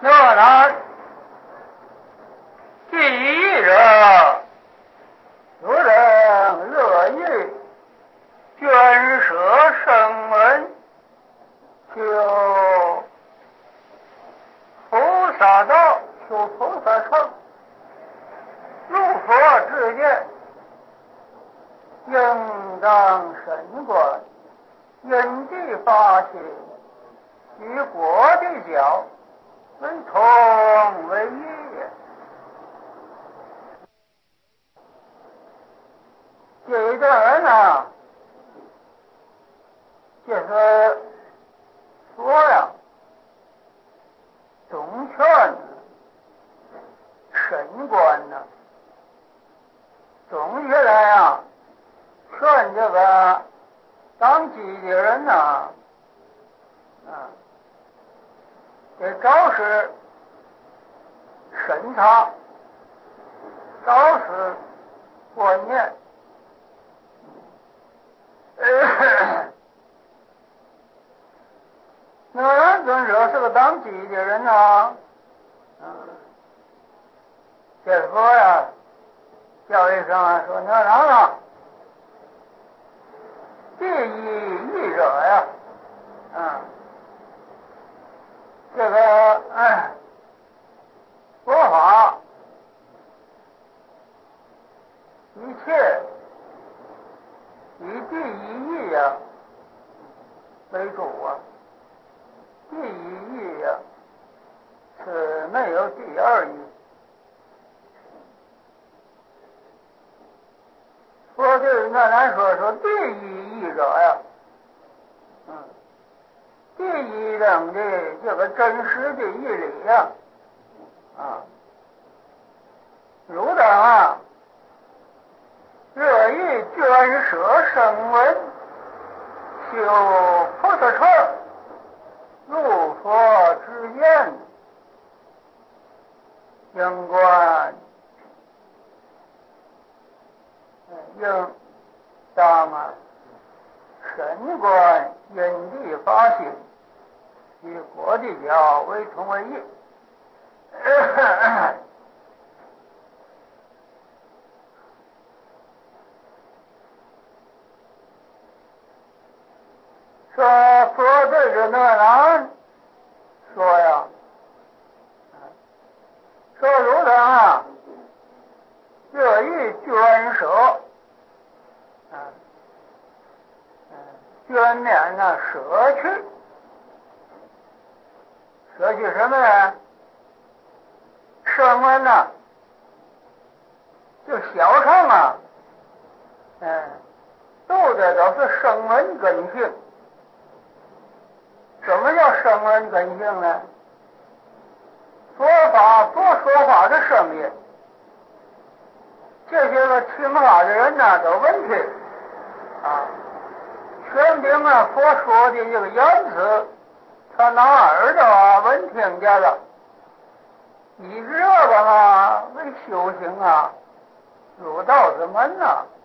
那然第一者，有人乐意捐舍声闻，就菩萨道，修菩萨乘，入佛之见，应当审观，因地发心，与国的教为同为异也。这一段人呢，就是说呀，总劝审观呢，总下来呀，劝这个当机的人呢，得着实审查，着实观念。那么尊者是个当机的人呢，这说呀，教育上说那啥呢，第一者呀，这个佛法一切以第一义呀为主啊，第一义呀是没有第二义。说对那来说第一义者呀，第一等的这个真实的义理呀，如等乐意捐舍声闻，修菩萨乘，入佛之见，应观应当审观因地发心，与国的教为同为异。说佛对着那人说呀，说如等乐意捐舍，捐免舍去，舍去什么呀？声闻就小乘度的都是声闻根性。什么叫声闻根性呢？佛说法的声音，这些个听法的人都闻听全凭佛说的这个言辞，他拿耳朵闻听见了，以这个为修行入道之门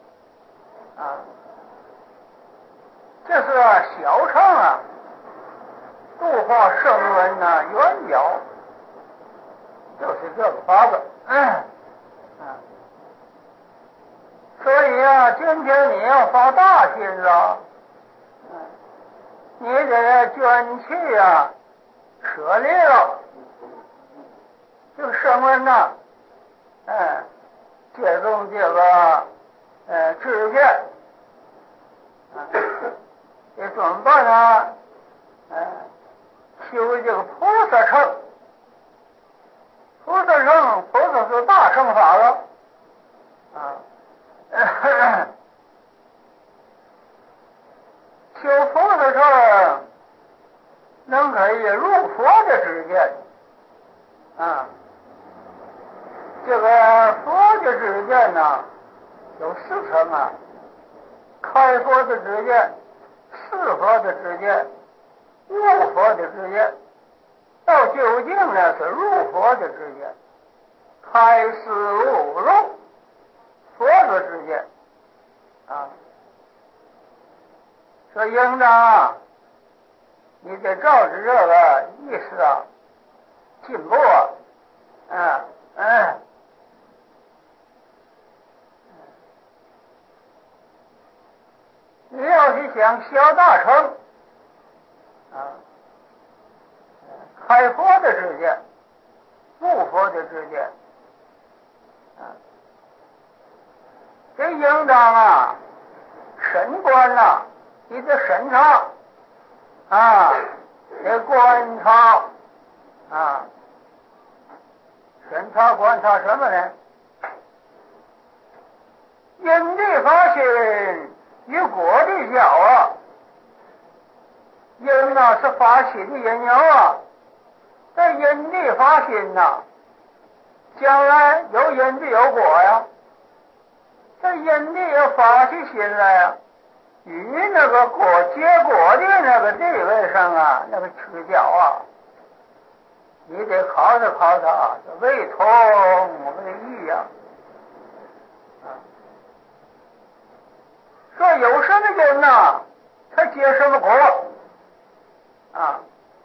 这是小乘度化声闻圆教，就是这个法子。所以今天你要发大心了，你得捐弃舍利了，就声闻借重这个知见，得怎么办呢？修这个菩萨乘，菩萨乘，菩萨是大乘法了修菩萨乘能可以入佛的知见这个佛的知见有四层开佛的知见，是佛的知见，悟佛的知见，到究竟是入佛的知见，开示悟入佛的知见说应当你得照着这个意思进步啊，嗯嗯。你要是想小大成啊，开佛的世界，悟佛的世界啊，这应当啊，深观呐，你得审查啊，得观察啊，审查观察什么呢？因地发心与果地教啊，因啊是发心的因由啊，这因地发心呐，将来有因必有果呀。这因地要发起心来呀，与那个结果的那个地位上啊，那个取角啊，你得考察考察，为同为异呀。说有什么因呐，他结什么果啊？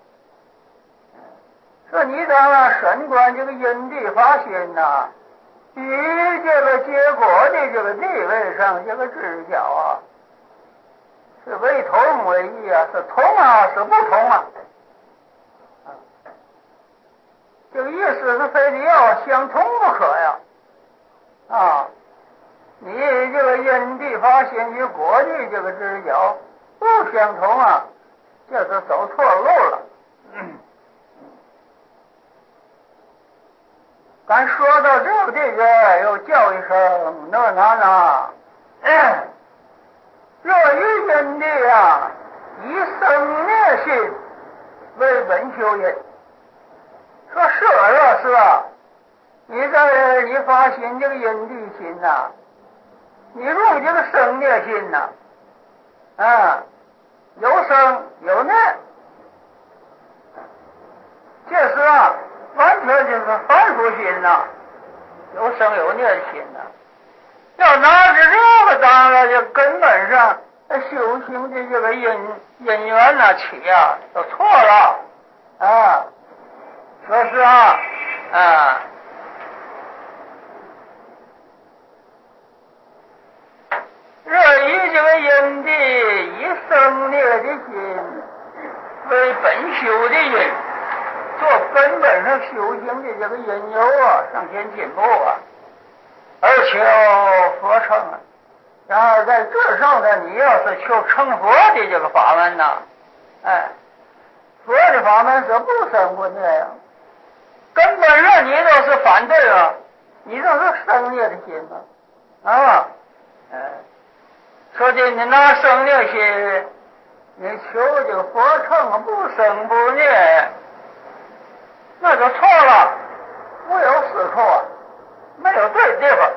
说你当然审观这个因地发心呐，与这个结果的这个地位上这个知晓啊，是为同为异啊，是同啊，是不同啊？这个意思是非得要相同不可呀！啊，你这个因地发心与果地这个知晓不相同啊，这是走错路了。咱说到这个地方，又叫一声那难啊！若于因地啊，以生灭心为本修因。说是啊，你发心这个因地心呐，你用这个生灭心呐，有生有灭，这是啊，完全就是凡夫心呐，有生有灭的心呐。要拿着这个当然就根本上修行的这个因缘呐起啊，就错了啊。说是啊，若以这个因地以生灭的心为本修的因，做根本上修行的这个因由啊，向前进步啊，而求佛成啊。然后在这上呢，你要是求成佛的这个法门呐，佛的法门是不生不灭呀。根本上你都是反对了，你都是生灭的心啊，说的你拿生灭心，你求这个佛乘不生不灭，那就错了，无有是错啊，没有对地方，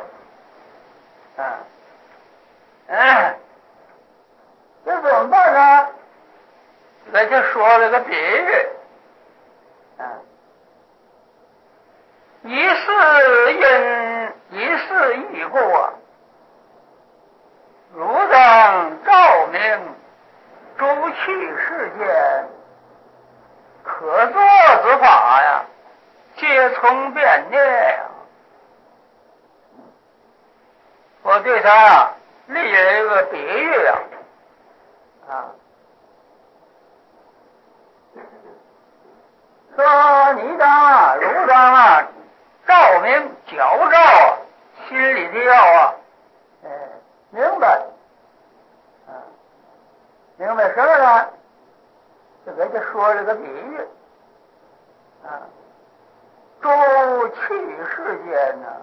这怎么办呢？给他说了个比喻，以是因，以是义故啊，如当照明诸器世间，可作之法呀，皆从变灭呀。我对他立了一个比喻说你当如当照明矫照心里的要明白明白什么呢？就给他说了个比喻诸器世间呢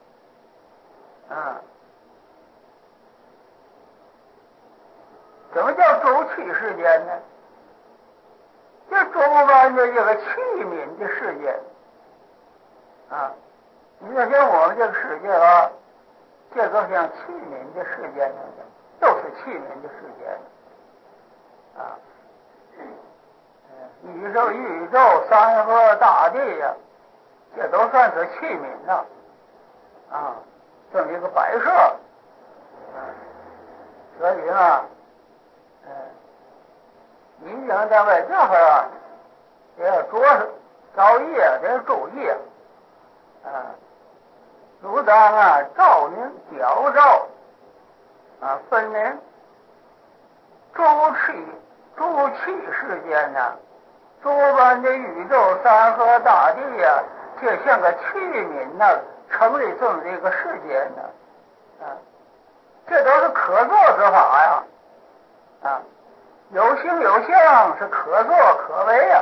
怎么叫诸器世间呢？这周边的这个器皿的世界你说像我们这个世界这个像器皿的世界都是器皿的世界宇宙山河大地呀，这都算是器皿呐这么一个摆设所以呢你想在外这会也要着实造业得注意主张照明调照分明诸气世间诸般的宇宙山河大地就像个器皿成立这么一个世界这都是可作之法有形有相是可作可为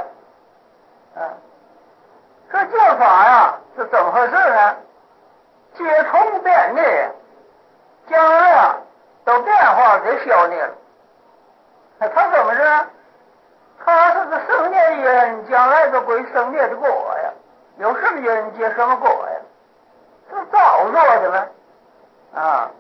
这教法是怎么回事呢？皆通变灭，将来都变化给消灭了。他怎么着？他是个生灭的因，将来就归生灭的果呀。有什么因结什么果呀？是造作的吗？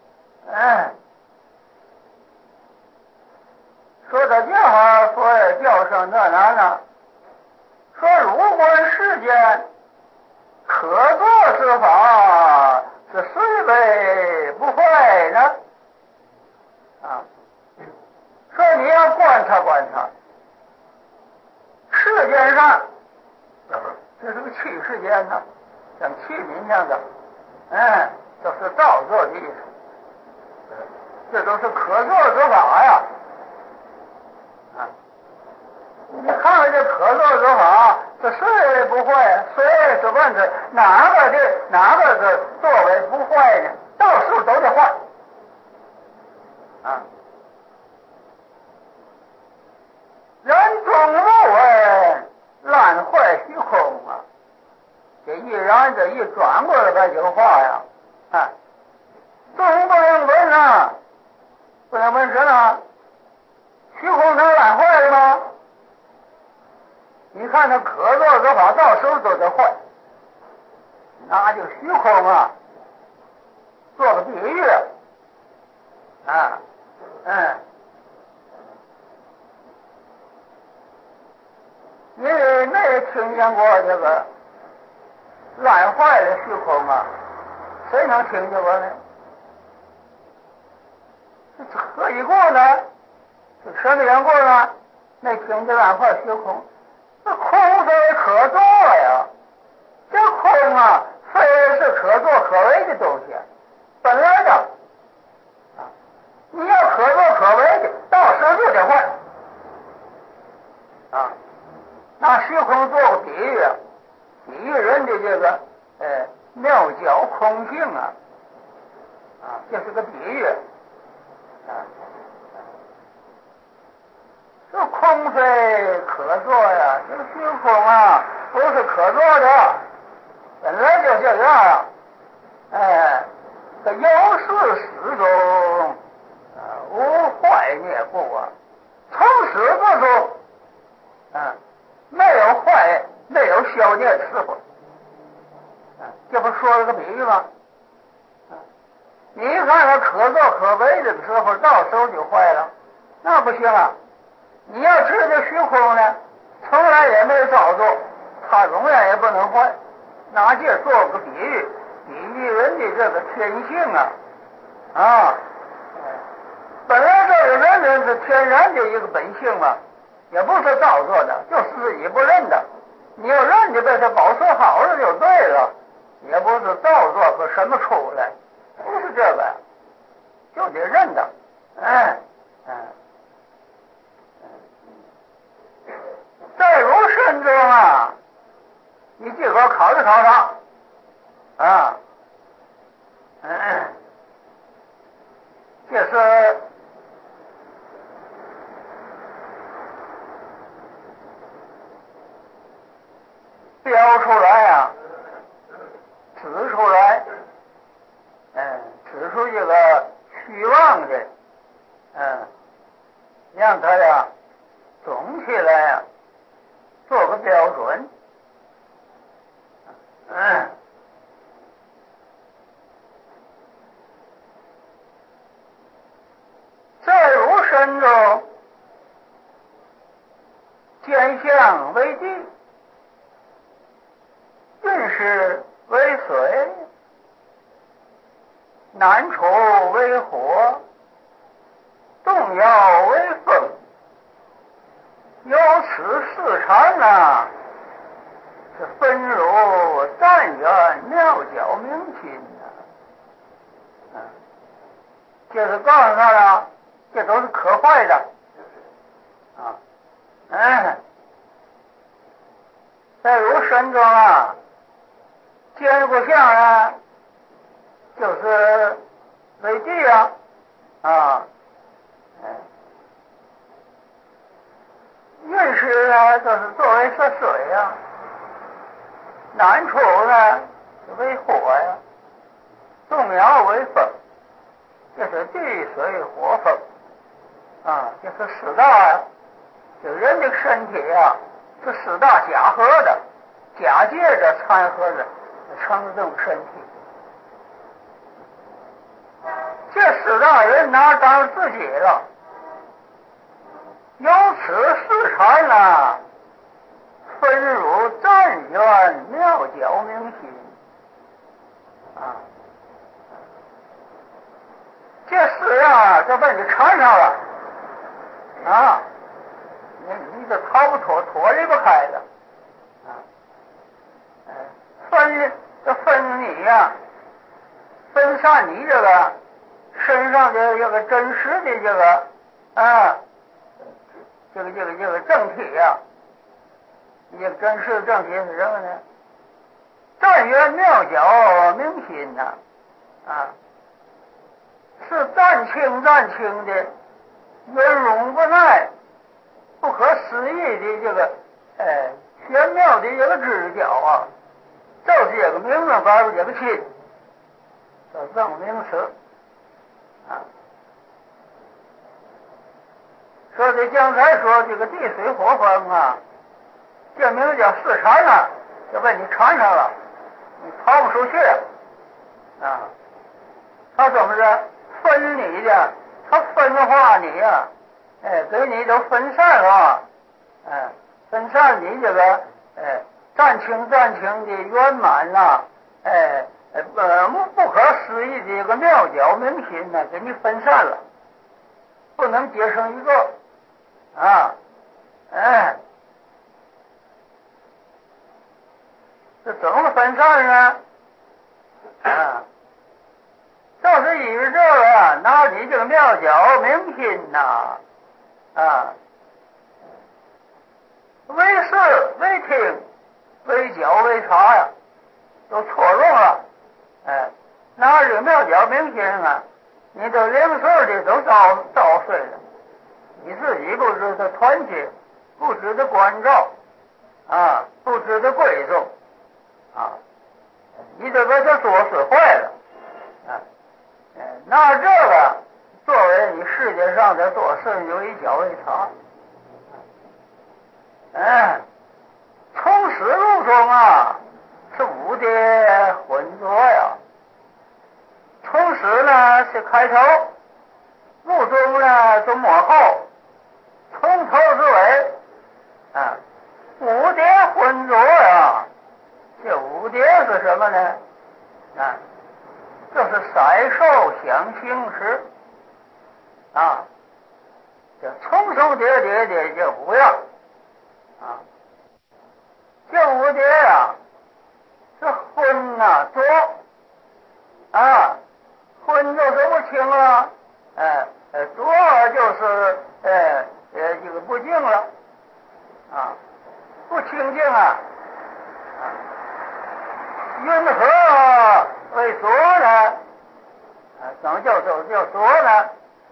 说到这话，佛也叫上这难呢。说如果世间可作之法是虽为不坏呢？说你要观察观察，世间上这是个器世间像器皿那样的，都是造作的意思，这都是可作之法呀。你看看这可作之法，这虽不坏，虽是问是哪个是作为不坏呢？到时候都得坏人终不为烂坏虚空这一然这一转过来这个话总不能问不能问什么？虚空能烂坏的吗？你看那可作之法到时候都得坏，拿这个虚空做个比喻你没听见过这个烂坏的虚空谁能听见过呢？这何以故呢？是什么缘故呢？没听见烂坏虚空，这空非可作呀。这空非是可作可为的东西，本来的你要可作可为的，到时候就得坏拿虚空做个比喻比喻人的这个妙觉空性这是个比喻这空非可作呀，这个虚空不是可作的，本来就这样这有始始终无坏灭故从始至终没有坏没有消灭的时候这不说了个比喻吗？你看它可作可为的时候到时候就坏了，那不行你要知道虚空呢从来也没有造作，它永远也不能坏，拿这做个比喻比喻人的这个天性本来这个人是天然的一个本性也不是造作的，就是自己不认的，你要认的被他保存好了就对了，也不是造作和什么出来，不是这个就得认的在如身中你自个儿考虑考察这是标出来指出来指出这个虚妄的让他总起来做个标准在如身中见相为地，运势为水，难处为火，动摇为风，由此四禅湛远妙觉明心就是告诉他了，这都是可坏的在儒生中见过相呢，就是为地运势呢，就是作为是水南处呢为火动摇为风，这是地水火风这是四大这人的身体是四大假合的，假借着掺和着成这种身体。这四大人拿当自己了，由此四禅分入湛远妙觉明心这四就把你缠上了你就逃不脱离不开的分你分散你这个身上的这个真实的这个这个正体这个真实的正体是什么呢？湛远妙觉明心是暂清的圆融不耐不可思议的这个玄妙的这个知觉就是这个名字摆这个心叫正名词说的刚才说这个地水火风这名叫四禅就被你缠上了，你逃不出去他怎么着分你的，他分化你给你都分散了分散你这个暂清的圆满不可思议的这个妙觉明心给你分散了，不能结成一个这怎么分散呢？就是以这个拿你这个妙觉明心为视为听为觉为察都错用了拿这个妙觉明心你都零碎的都遭碎了，你自己不知道团结，不知道关照不知道贵重你得把它做死坏了拿这个作为你世界上的做事有一角为察从思路中是五的混浊从始呢是开头，路中呢是幕后，从头至尾五碟混浊这五碟是什么呢？这是色受想行识这重重叠叠的这五样这五碟是昏浊昏就是不清了浊就是这个不净了不清净云何为浊呢？怎么叫浊呢？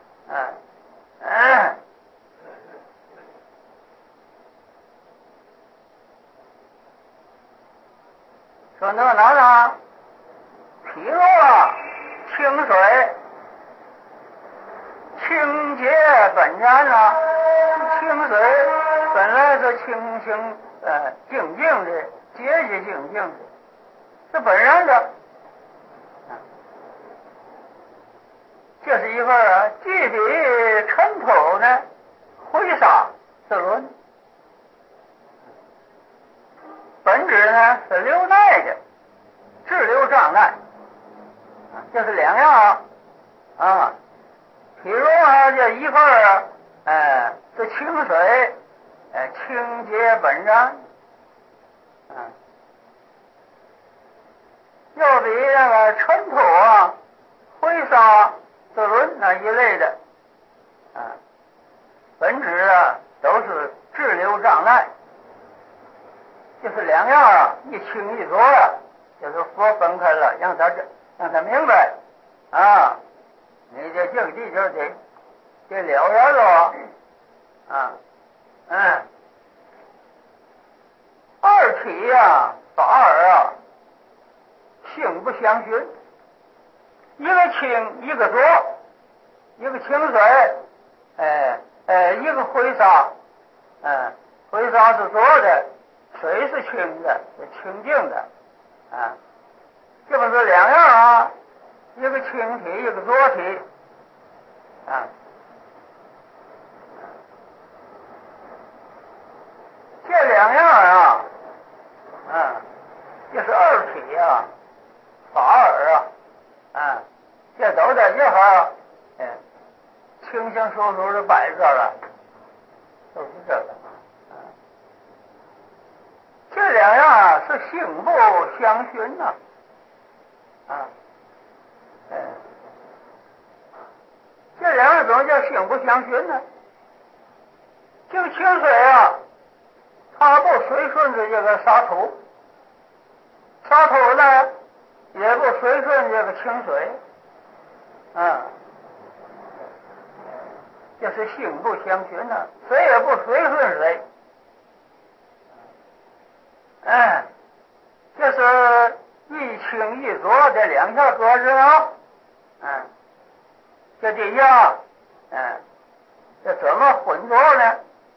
说那哪呢？譬如清水清洁本然清水本来是清清净净的，洁洁净净的，是本然的这是一份既比尘土呢灰沙是轮，本质呢是流耐的，滞留障碍这是两样譬如这一份是清水清洁本然比那个尘土啊、灰沙、子轮那一类的，本质啊都是滞留障碍，就是两样啊，一清一浊啊，就是佛分开了，让他明白啊，你这境地就得了然了啊，二体呀，法二啊，性不相寻，一个清一个浊，一个清水，一个灰沙，灰沙是浊的，水是清的，是清净的，这不是两样啊，一个清体，一个浊体，这两样啊，这是二体啊，法二啊，这都在这哈，清清楚楚的摆这了，都是这个。这两样啊是性不相寻呐，这两样怎么叫性不相寻呢？这个清水啊，它不随顺着这个沙土，沙土呢也不随顺这个清水，这是性不相寻呐，谁也不随顺谁。这是一清一浊这两条格子啊，这底下，这怎么混浊呢？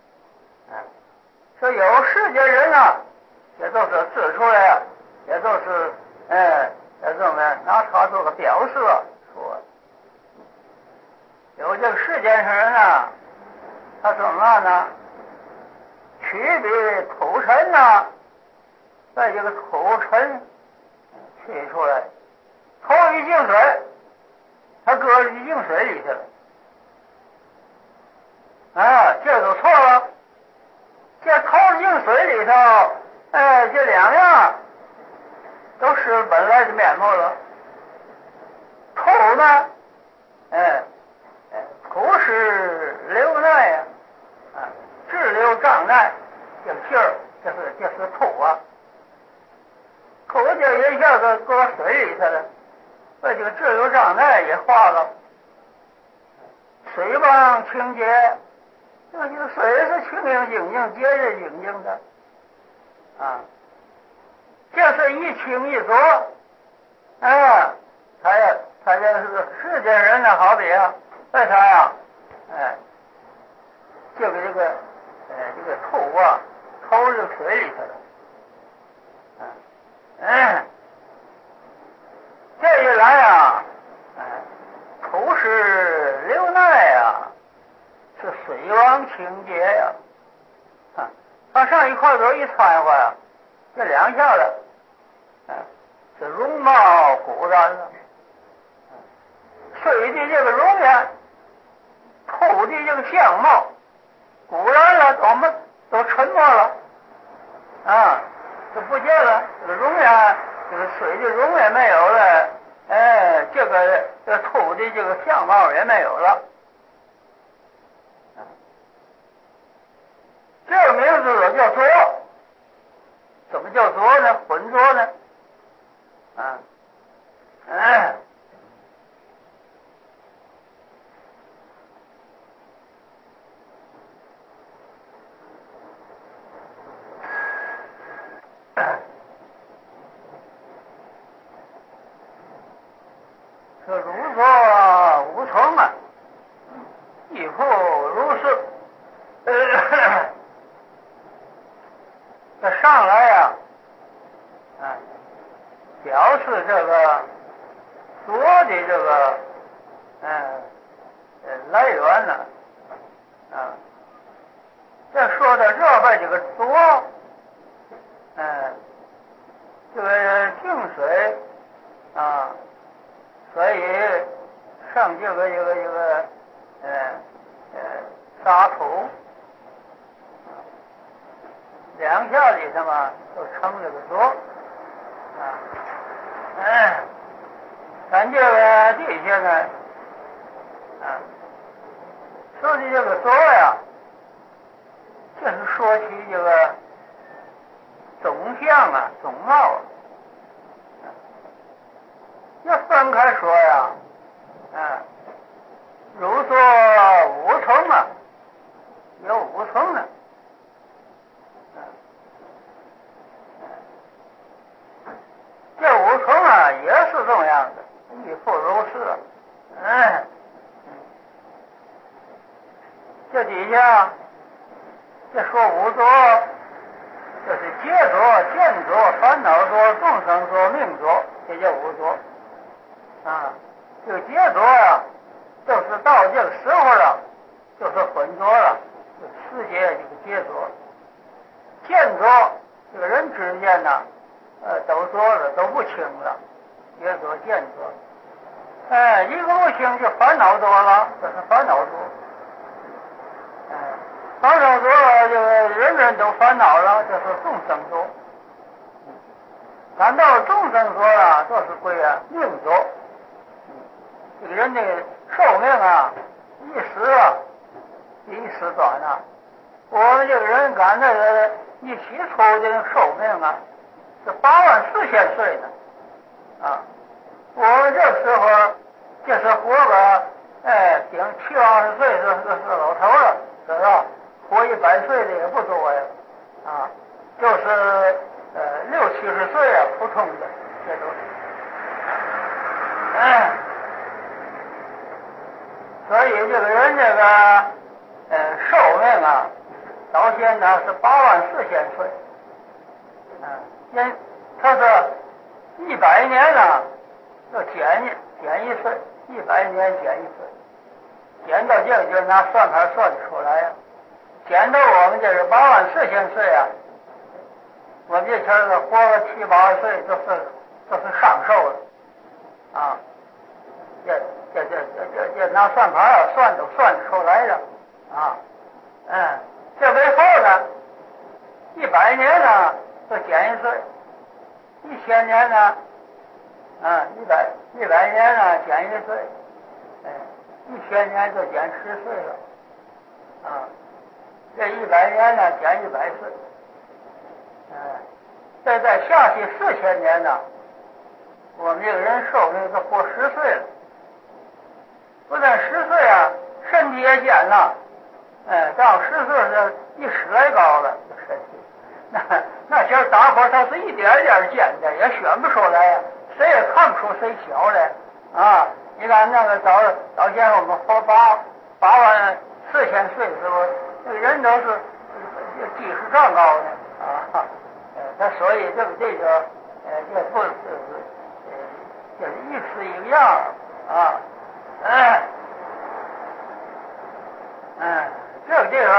说有世界人啊，这都是指出来啊，也都是，这么拿它做个表示，说有这个世间上人啊，他怎么呢？区别土尘呐，在这个土尘取出来，投一净水，他搁一净水里去了，这就错了。这投净水里头，这两样都是本来的面目了。土呢，土是流耐呀，滞留障碍，这个劲儿，这是土啊。土就一下子搁水里去了，把这个滞留障碍也化了。水棒清洁，这个水是清清净净、洁洁净净的，这是一清一浊，他这是世间人呢，好比啊，为啥呀？这个土啊，投入水里去了。这一来啊，土是流耐呀，是水王清洁呀，他上一块头一掺和呀，这两下了，是容貌古然了，水的这个容颜，土的这个相貌古然了，都沉没了，就不见了，这个容颜，这个水的容也没有了，这个土的这个相貌也没有了，这个名字叫浊。怎么叫浊呢？浑浊呢？这如作无从啊，亦复如是。这上来呀，表示这个浊的这个来源呢，这说到这边这个浊，这个净水所以上这个沙土两下里头嘛，都成这个浊， 这个地下呢，说的这个左呀，就是说起这个总相啊、总貌啊。要分开说呀，如说五层啊，有五层呢。这五层啊也是这么样的，亦复如是。这底下这说五浊，这是劫浊、见浊、烦恼浊、众生浊、命浊，这叫五浊。这个劫浊呀，就是到这个时候了，就是混浊了，就世界这个劫浊。见浊，这个人之间呢，都浊了，都不清了，劫浊、见浊。一个不清就烦恼多了，这是烦恼多。烦恼多了，这个人人都烦恼了，这是众生多。谈到众生多了，这是归命浊。这个人的寿命啊，一时啊比一时短啊。我们这个人赶这个一起出的寿命啊，是84000岁呢。我们这时候就是活个顶70-80岁是老头了，知道？活100岁的也不多呀。就是60-70岁啊，普通的这都是。所以这个人这个寿命啊，到现在是84000岁。他是100年啊，就减一岁，100年减一岁，减到这个就拿算盘算得出来呀。减到我们这个84000岁啊，我们这前儿活个70-80岁，这是上寿了。这拿算盘啊算都算得出来了。这为后呢，100年呢就减一岁，1000年呢100年呢减一岁，1000年就减10岁了。这100年呢减100岁。再下去4000年呢，我们这个人寿命就活10岁了。不但10岁啊，身体也减了。到10岁是1尺来高了，身体。那前打伙他是一点点减的，也选不出来呀，谁也看不出谁小来。你看那个到现在我们活84000岁的时候，那个人都是几十丈高呢。那所以这个这不是就是意思一个样这个地方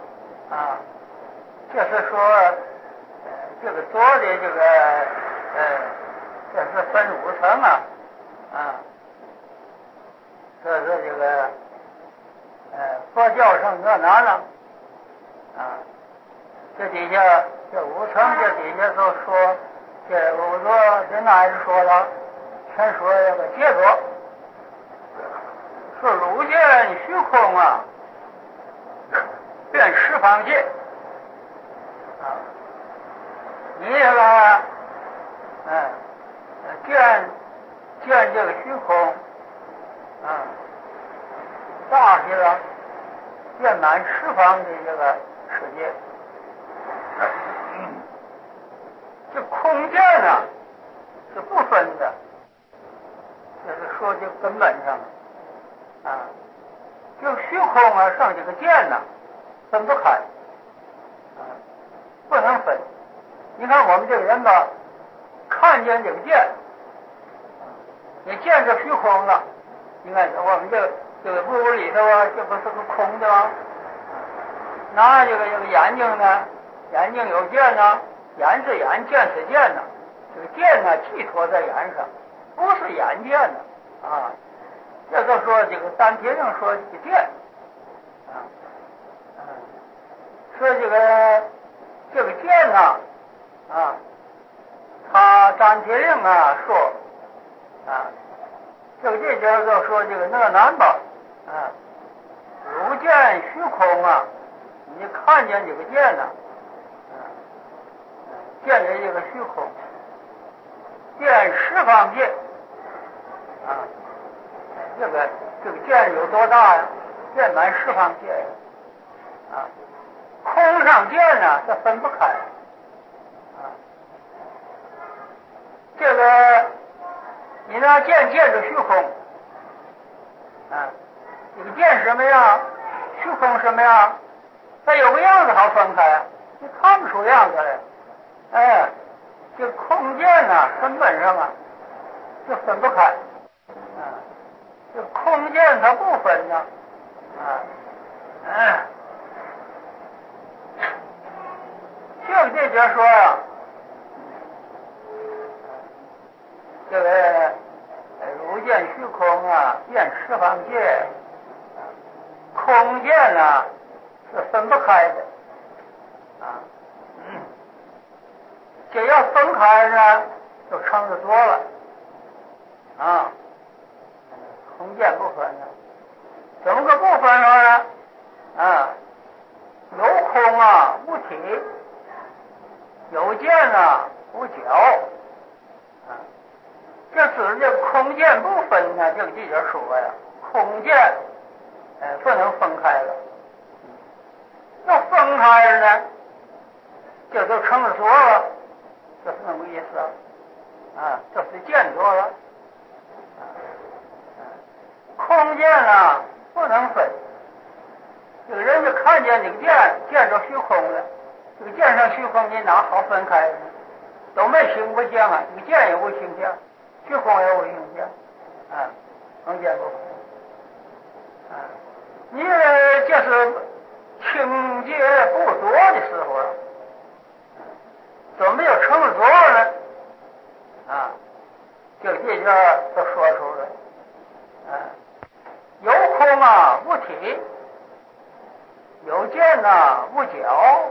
就是说这个做的这个这是分5层啊。这是这个佛教上这哪呢？这底下这5层，这底下都说这5座，这哪也说了，全说这个结果，说汝见虚空啊，变十方界。你这个见这个虚空大去了，遍满十方的这个世界。这空间啊是不分的，就是说这根本上就虚空啊上这个见呐分不开，不能分。你看我们这个人吧，看见这个见，也见着虚空了。你看我们这个屋里头啊，这不是个空的吗？拿这个眼睛呢，眼睛有见呢，眼是眼，见是见呢。这个见呢寄托在眼上，不是眼见的这就说这个单铁令说这个见说这个见呢他单铁令说这节就说这个哪难吧，如见虚空啊，你看见这个见呢，见见这个虚空，见十方界啊，这个见有多大呀？见满十方界呀，空上见呢，这分不开这个你拿见着虚空这个见什么样，虚空什么样，它有个样子好分开你看不出样子来。这空间呢，根本上就分不开这空间它不分呢这节说呀，这个如见虚空见十方界，空间呢是分不开的这要分开呢，就成了多了空间不分呢，怎么个不分法呢？有空无体，有见无角这指这空间不分呢，这个记者说呀，空间不能分开了，要分开了呢，这就成了多了，这是那么意思这是见多了空间不能分，这个人就看见这个见着虚空了，这个见上虚空你哪好分开呢？都没形不相这个见也无形象，虚空也无形象空间不分你这是清洁不多的时候怎么又成了多呢？这节都说出来有空无体，有见无角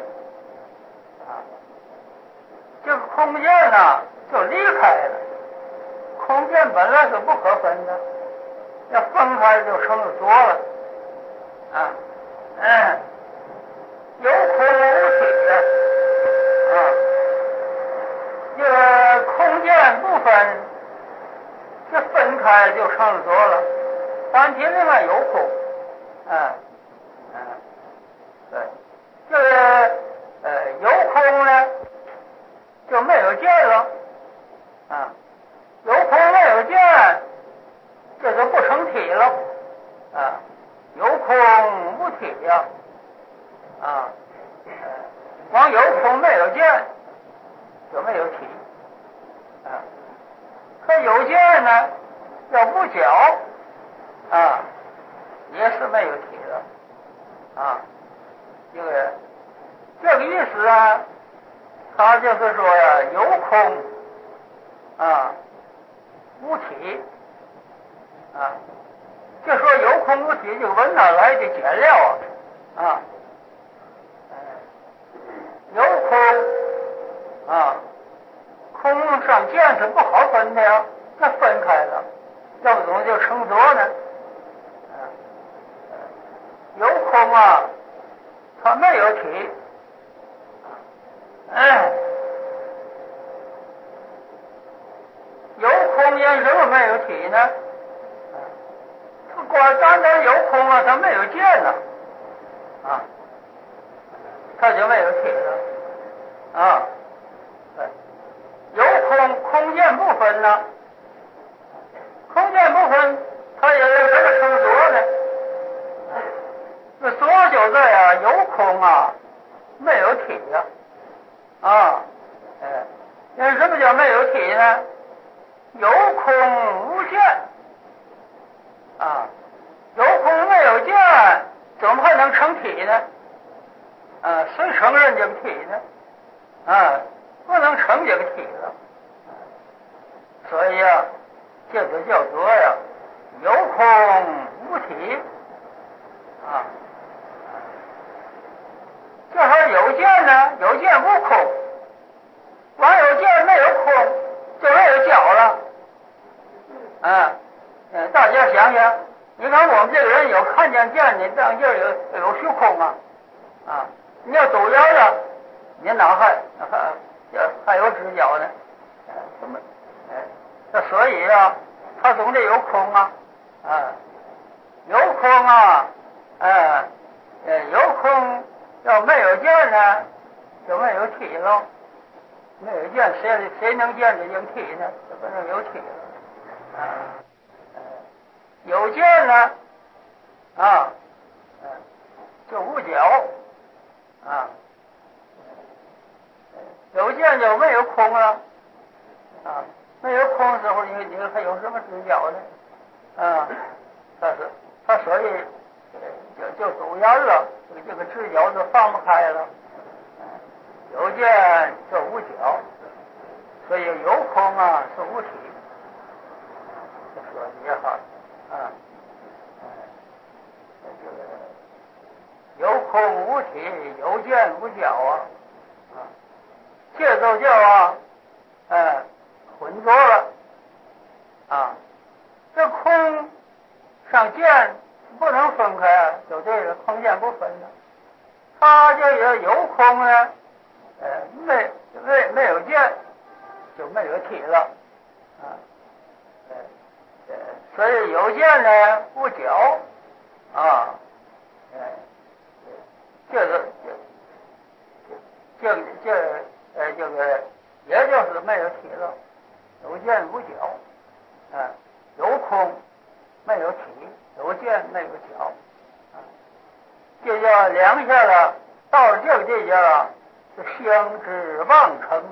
这个空间就离开了，空间本来是不可分的，要分开就成了多了有空无体这个空间不分，这分开就成了多了，单体另外有空对，这个有空呢就没有见了有空没有见，这就不成体了有空无体光有空没有见就没有体可有见呢要无角也是没有体了这个意思他就是说有空无体就说有空无体，这个文哪来的简料有空空上见是不好分的呀，那分开了，要不怎么就成多呢？有空它没有体有空因什么没有体呢？光单单有空它没有见呢它就没有体了有空间不分呢，空间不分，它也有什么成多呢？那所就在有空没有体那什么叫没有体呢？有空无见有空没有见，怎么还能成体呢？谁承认这个体呢？不能成这个体了。所以这就叫做有空无体就说有见呢，有见无空，光有见没有空，就没有角了想想，你看我们这个人有看见见你当劲有虚空啊，你要走眼了，你哪还有直角呢？什么？那所以啊，他总得有空啊，有空啊，有空要没有见呢，就没有体了。没有见，谁能见这有体呢？这不能有体了。有见呢，就无角，有见就没有空了，没有空的时候，你还有什么直角呢？他所以就走眼了，这个直角就放不开了。有见就无角，所以有空啊是无体，这说的也好有空无体，有见无角这就叫混浊了这空上见不能分开就这个空见不分了。它这个有空呢，没有见就没有体了所以有见呢无角这个也就是没有体了，有见无角有空没有体，有见没有角这叫量下了，到了这个地界是相知妄成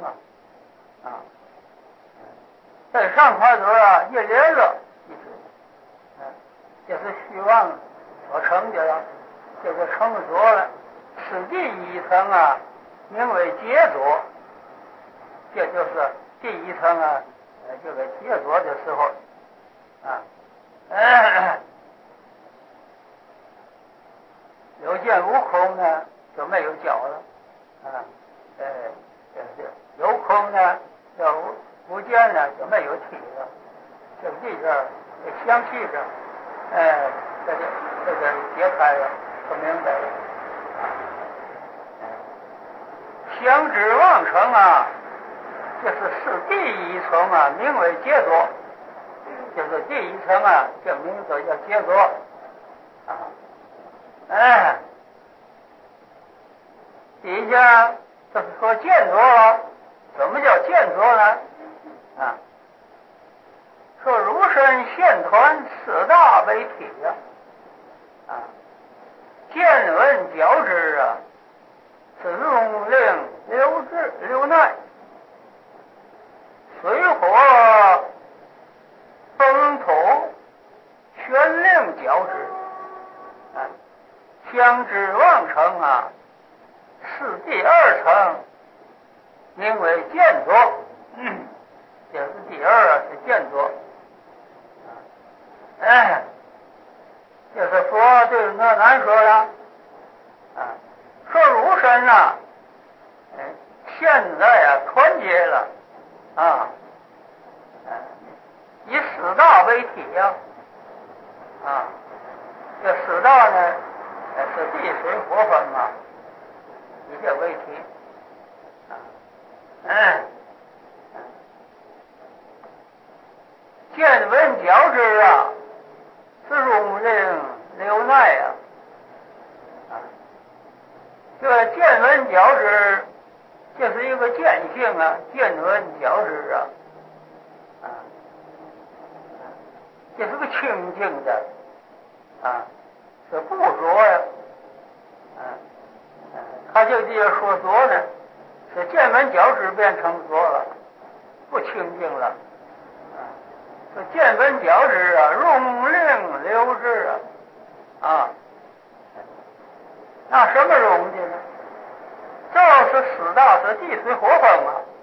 在上块头一连了这是虚妄所成的了，这个成着了，此第一层名为结着，这就是第一层这个结着的时候有见无空呢就没有角了有空呢要无见呢就没有体了，这个地界相续着这个解开了不明白了相知妄成这是第一层名为结着，就是第一层这名字叫结着底下就是说见着了。什么叫见着呢？说如身现团四大为体见闻觉知是用令流耐，水火风土全令觉知相知妄成是第二层名为见着这是第二是见着就是说对哪难说了说儒生现在团结了以四大为体这四大呢是地水火风以这为体见闻觉知是用令流耐这见闻觉知这是一个见性见闻觉知这是个清净的是不浊他这地方说浊呢是见闻觉知变成浊了，不清净了是见闻觉知用令流知那什么容的呢？就是四大是地水火风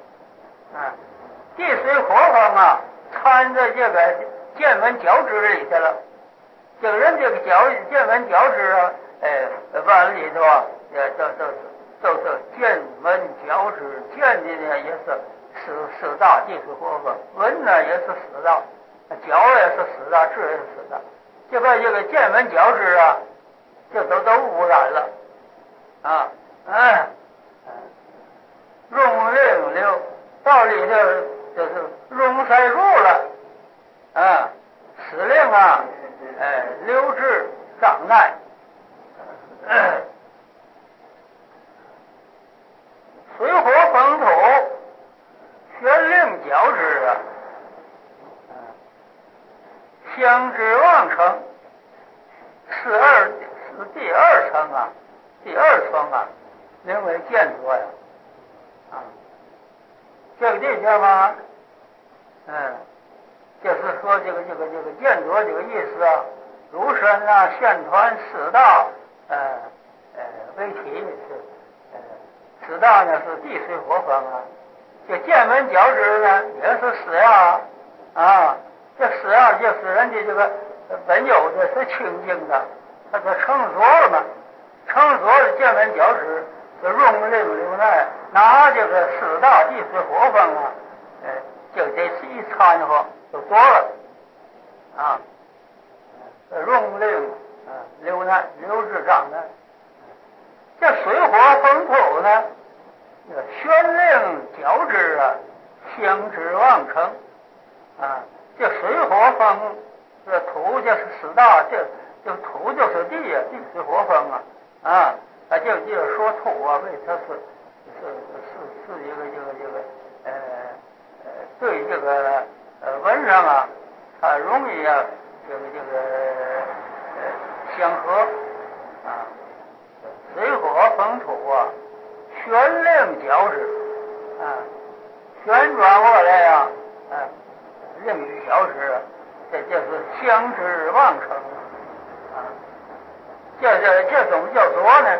地水火风掺在这个见闻觉知里去了。这个人这个见闻觉知完了里头就是见闻觉知，见的呢也是四大地水火风，闻呢也是四大角也是死的，质也是死的，就把这个见闻觉知啊，就都污染了啊，荣令流，道理就是荣塞入了啊，使令啊，流至障碍，水火风土，玄令觉知啊，相知妄成，是第二层啊，第二层啊，名为见着呀，这个地方嘛，就是说这个见着这个意思啊，如身啊，现团四大，为体是，四大呢是地水火风啊，这见闻觉知呢也是四呀，这四呀就是人家这个本有的是清净的，它是成熟了嘛，成熟的见闻觉知，这荣令流奈，拿这个四大地水火风啊，就这是一掺和就多了啊，荣令流奈，流至障碍。这水火风土呢，玄令觉知啊，相知妄成啊。这水火风，这土就是四大，这土就是地啊，地水火风啊，就说土啊，为它是一个对这个文上啊，它容易啊，相合啊。水火风土啊，玄令觉知啊，旋转过来呀，令与觉知，这就是相知妄成啊。这怎么叫做呢？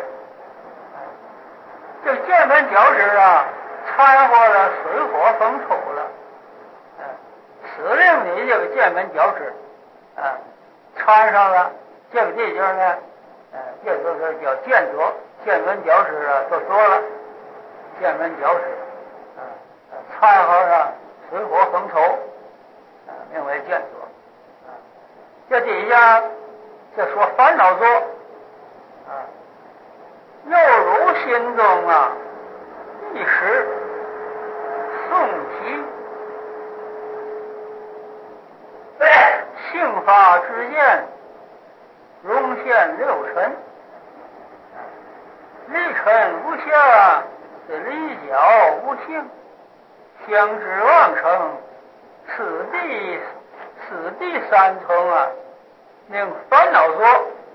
这见闻觉知啊，掺和了水火风土了，使令你这个见闻觉知掺上了这个地方呢。这就是叫见着，见闻觉知啊，都多了，见闻觉知掺和上水火风土名为见着这底下就说烦恼作又如心中啊一时诵习性法之见容现六尘，离尘无相，是离角无性，相知妄成，此第三层啊，名烦恼作。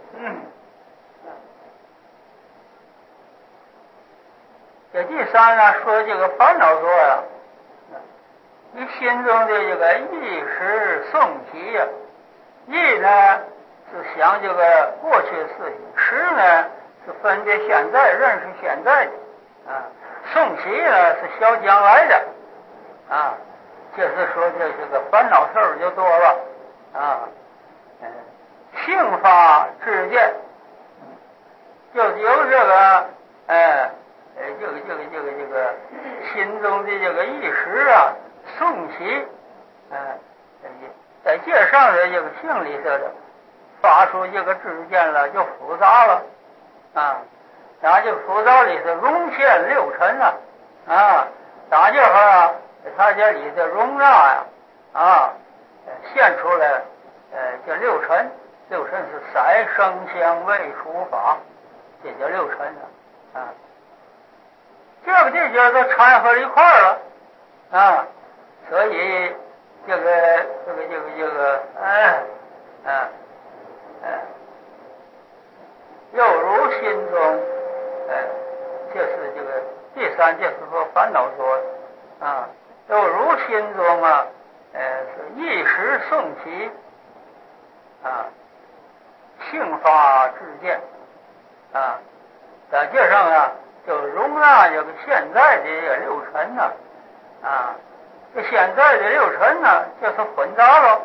这第三呢，说这个烦恼作呀，你心中的这个意识诵习呀，意呢是想这个过去的事情，识呢是分别现在，认识现在的诵习呢是想将来的就是说这个烦恼事儿就多了性法之见，就由这个这个心中的这个意识啊诵习在介上的这个性里头的发出这个知见了，就复杂了然后这个复杂里头容现六尘打这会它这里头容纳现出来这六尘是色声香味触法，这叫六尘这个地界都掺和一块儿了所以这个又如心中这是这个第三，就是说烦恼说又如心中是一时诵习性法之见在这上就容纳这个现在的这六尘这现在的六尘就是混杂了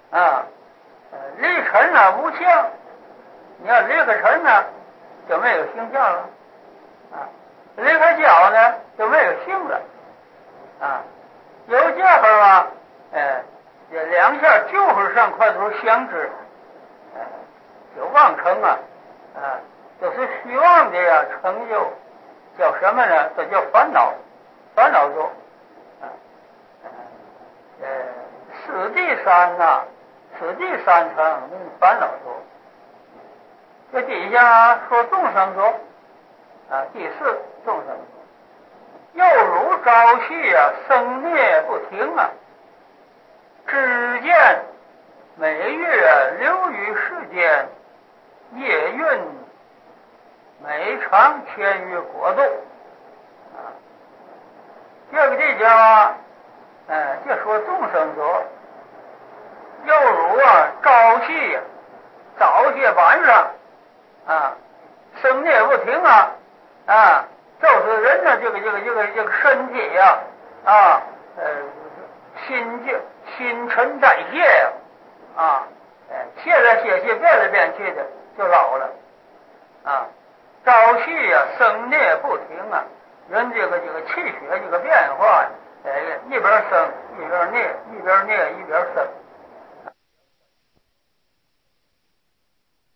离尘无相，你要离开尘就没有形象了离开角呢就没有性了有这会这两下就是上块头相知，就妄成啊，都是虚妄的呀，成就叫什么呢？这叫烦恼，烦恼多。此地三呐，此地三层烦恼多。这底下说众生多，第四众生多。又如朝夕生灭不停只见每月流于世间，夜运每长千余国度这个地方就说众生说，又如朝夕早些晚上生灭不停就是人的这个身体新陈代谢歇来歇去，变来变去的，就老了朝夕生灭不停人这个气血这个变化一边生一边灭，一边灭一边生。